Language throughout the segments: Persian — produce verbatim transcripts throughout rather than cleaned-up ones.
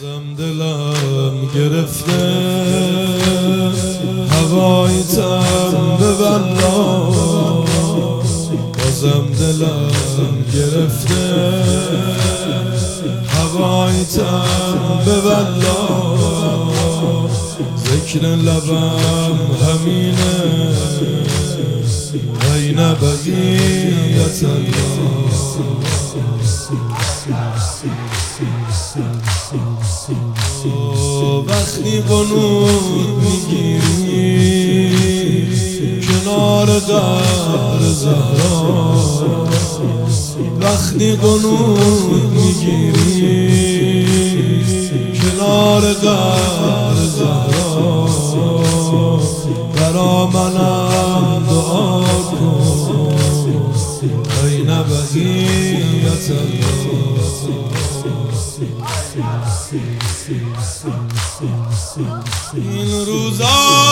بازم دلم گرفته هوای تن به بلا، بازم دلم گرفته هوای تن به بلا. ذکر لبم همینه عین بقیت الله. وقتی قنوت میگیری کنار قبر زهرا، وقتی قنوت میگیری کنار قبر زهرا، برا منم دعا کن عین بقیت الله. این روزا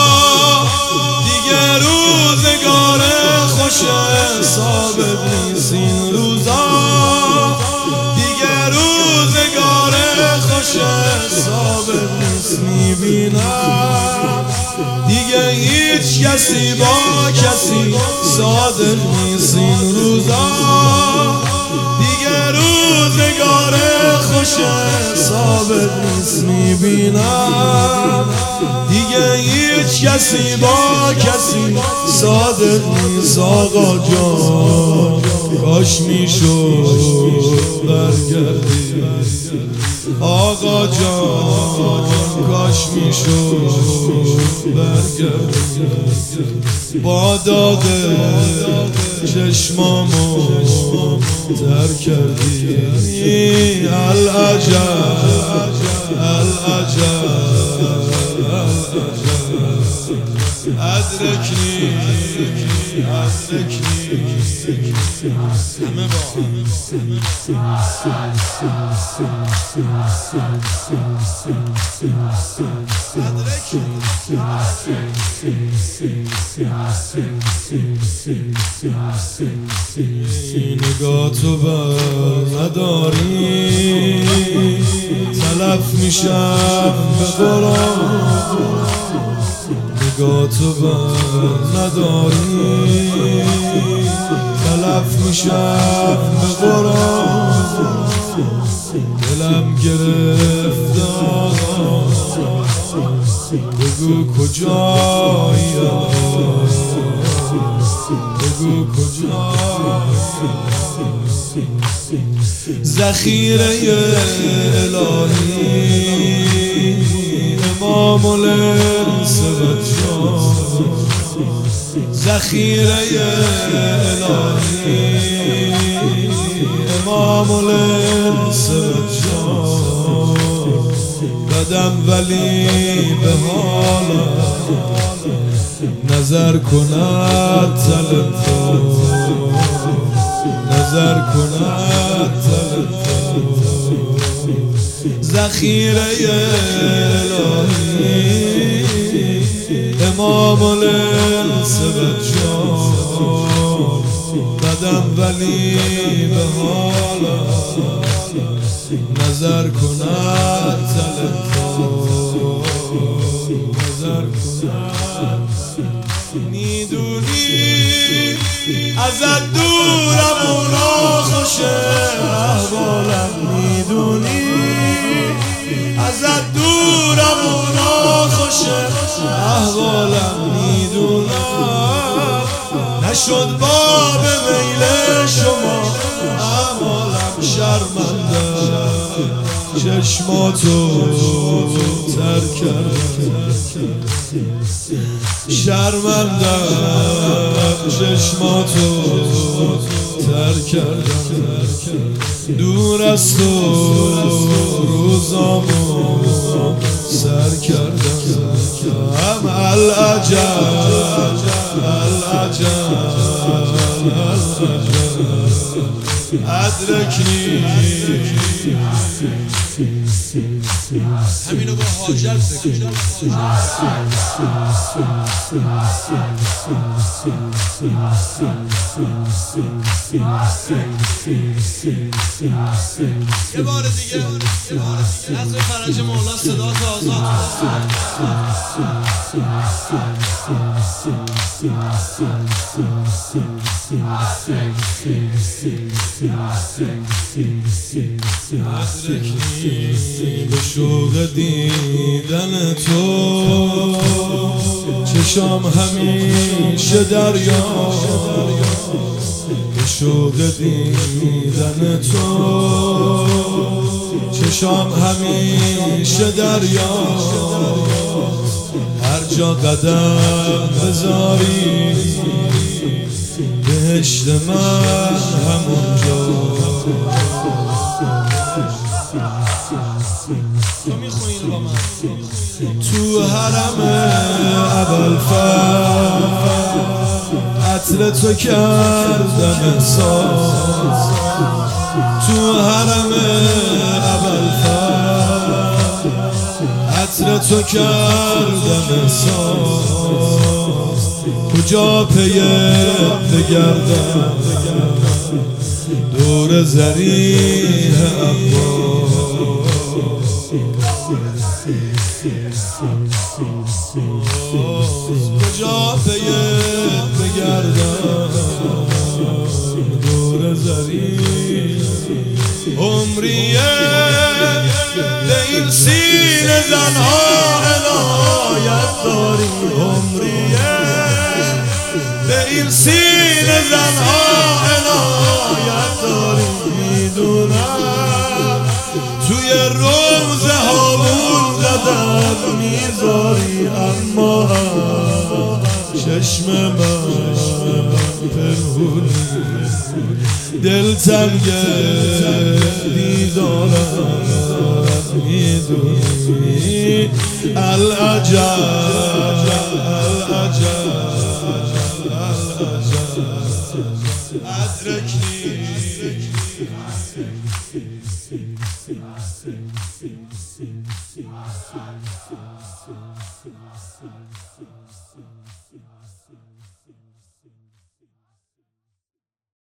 دیگه روزگار خوش حسابت نیست، این روزا دیگه روزگار خوش حسابت نیست. میبینم دیگه هیچ کسی با کسی صادق نیست، این روزا دیگه روزگار خوش حسابت نیست. میبینم دیگه هیچ کسی با کسی صادق نیست. آقا جان کاش میشد برگردی، آقا جان کاش میشد برگردی، با داغ چشمامو تر کردی. العجب العجب ادرکنی ادرکنی همه با نگاه تو بر نداری تلف میشم به قرآن، نگاه تو بر نداری تلف میشم به قرآن. دلم گرفت آقا بگو کجایی، بگو کجایی. ذخیره الهی امام الانس و جان، ذخیره الهی امام الانس و جان. بدم ولی به حالم نظر کند تلفا، نظر کند تلفا. ذخیره الهی امام الانس و جان. بدم ولی به حالم نظر کند تلفا، نظر کند. میدونی ازت دورم اونا خوشه احوالم، میدونی ازت دورم اونا خوشه احوالم. میدونم نشد باب میل شما اعمالم، شرمنده چشماتو تر کردم، شرمنده چشماتو تر کردم. دور از تو روزامو سر کردم. العجب العجب العجب ادرکنی همینو با حاجت بکنیم. یه بار دیگه نظر فرج مولا صدا تو آزاد ادرکی به شوق دیدن تو چشام همیشه دریا به شوق دیدن تو چشام همیشه دریا هر جا قدم بذاری بهشت من همونجا تو حرم ابوالفضل عطر تو کردم احساس تو حرم ابوالفضل عطر تو کردم احساس کجا پیت بگردم دور ذریح عباس کجا پیت بگردم دور ذریح عمریه به این سینه زنها عنایت داری عمریه به این سینه زنها عنایت داری میدونم توی روزه هامون قدم میذاری اما چشم من پنهونی دل تنگه دیدارم میدونی العجب العجب العجب ادرکنی